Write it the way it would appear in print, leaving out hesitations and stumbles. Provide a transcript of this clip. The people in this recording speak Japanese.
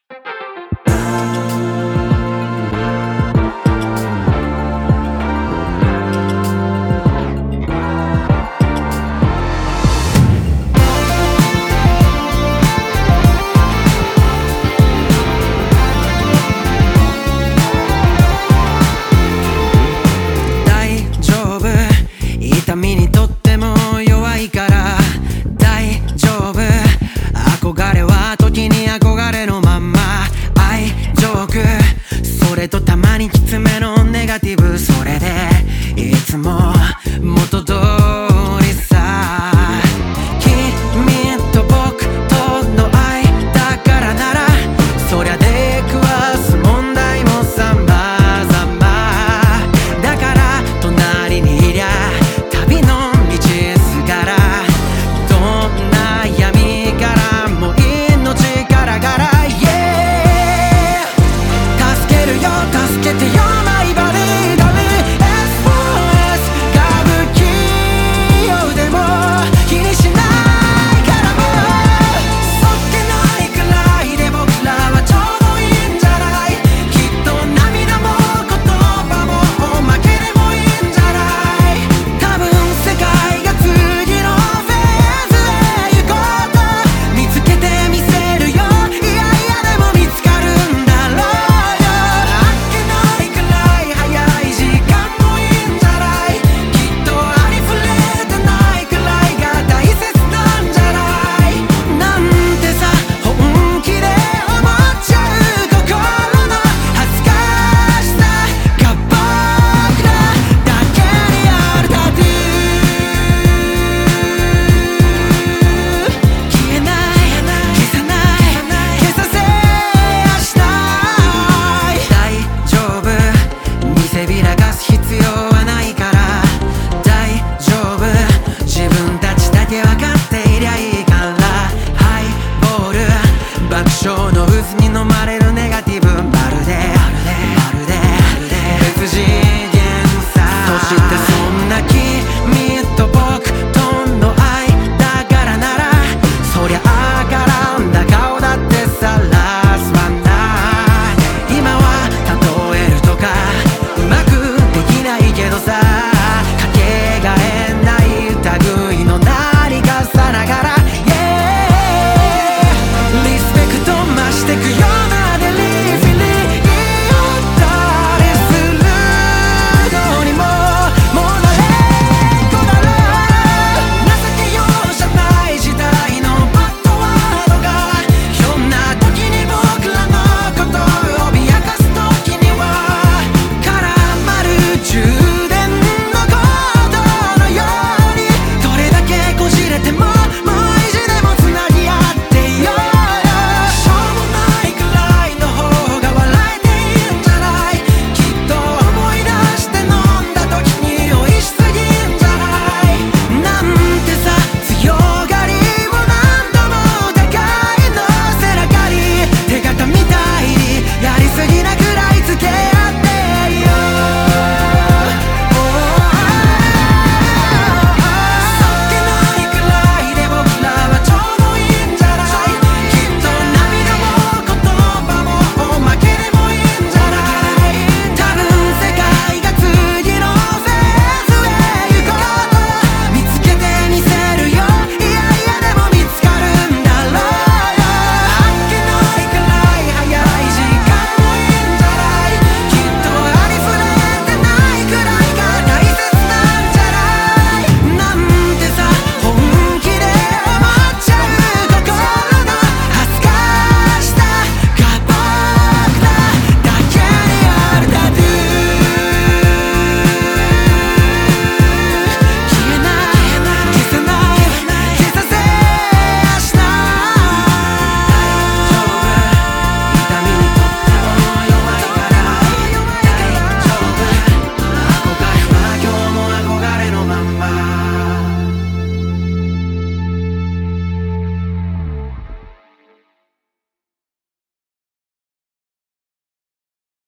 痛みにとっても弱いから大丈夫。憧れは時に憧れのまんま。愛ジョーク、それとたまにきつめのネガティブ。それでいつも元通りさ。君と僕との愛だからなら、そりゃ出くわす問題も様々だから、隣にいりゃ旅の道すがら、どんな闇からも命からがら、yeah、 助けるよ助けてよマイバディダメ SOS 歌舞伎よでも気にしないからもう、そっけないくらいで僕らはちょうどいいんじゃない。きっと涙も言葉もおまけでもいいんじゃない。多分世界が次のフェーズへ行こうと見つけてみせるよ。いやいやでも見つかるんだろうよ。あっけないくらい早い時間もいいんじゃない。きっとありふれてないくらいが大切なんじゃない。なんてさ本気で思っちゃう心の恥ずかしさが僕らだけにあるタトゥー。消えない消さない消させやしない。大丈夫、見せびらかす必要はないから。大丈夫、自分たちだけ分かっていりゃいいから。ハイボール爆笑の渦に飲まれる